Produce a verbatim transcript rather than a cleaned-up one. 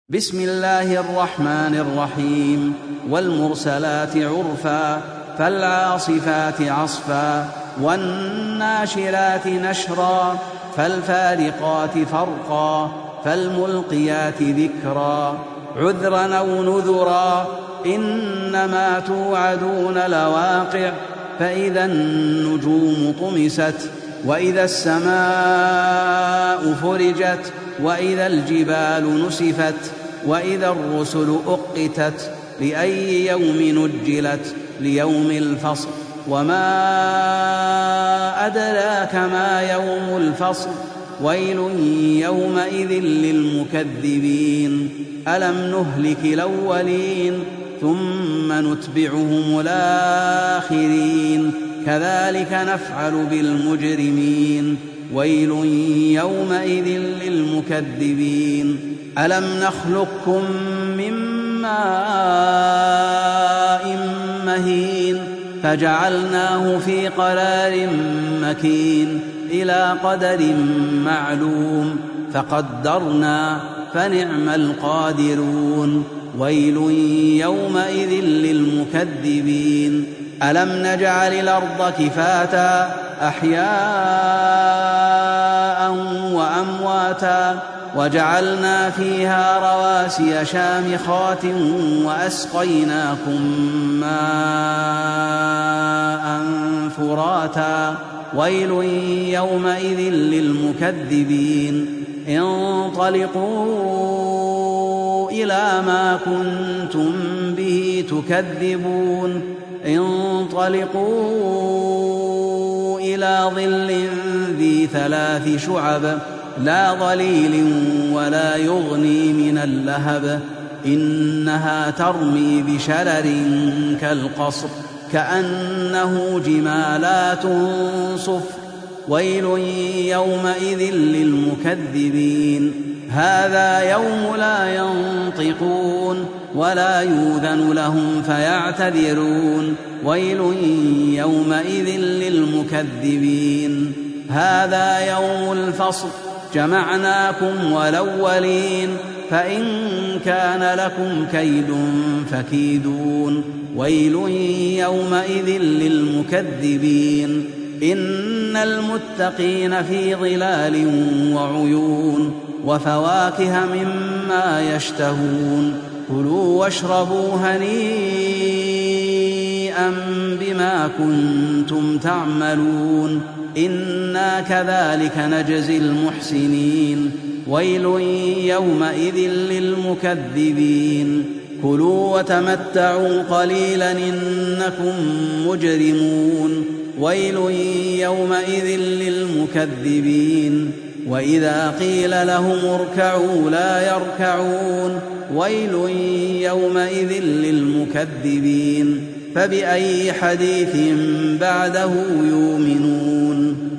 بسم الله الرحمن الرحيم. والمرسلات عرفا فالعاصفات عصفا والناشرات نشرا فالفارقات فرقا فالملقيات ذكرا عذرا أو نذرا إنما توعدون لواقع فإذا النجوم طمست وإذا السماء فرجت وإذا الجبال نسفت وإذا الرسل أقتت لأي يوم نجلت ليوم الفصل وما أدراك ما يوم الفصل ويل يومئذ للمكذبين ألم نهلك الأولين ثم نتبعهم الآخرين كذلك نفعل بالمجرمين ويل يومئذ للمكذبين ألم نخلقكم من ماء مهين فجعلناه في قرار مكين إلى قدر معلوم فقدرنا فنعم القادرون ويل يومئذ للمكذبين ألم نجعل الأرض كفاتا أحياء وأمواتا وجعلنا فيها رواسي شامخات وأسقيناكم ماء فراتا ويل يومئذ للمكذبين انطلقوا إلى ما كنتم به تكذبون انطلقوا إلى ظل ذي ثلاث شعب لا ظليل ولا يغني من اللهب إنها ترمي بشرر كالقصر كأنه جمالات صفر ويل يومئذ للمكذبين هذا يوم لا ينطقون ولا يؤذن لهم فيعتذرون ويل يومئذ للمكذبين هذا يوم الفصل جمعناكم والأولين فإن كان لكم كيد فكيدون ويل يومئذ للمكذبين إن المتقين في ظلال وعيون وفواكه مما يشتهون كلوا واشربوا هنيئا بما كنتم تعملون إنا كذلك نجزي المحسنين ويل يومئذ للمكذبين كلوا وتمتعوا قليلا إنكم مجرمون ويل يومئذ للمكذبين وإذا قيل لهم اركعوا لا يركعون ويل يومئذ للمكذبين فبأي حديث بعده يؤمنون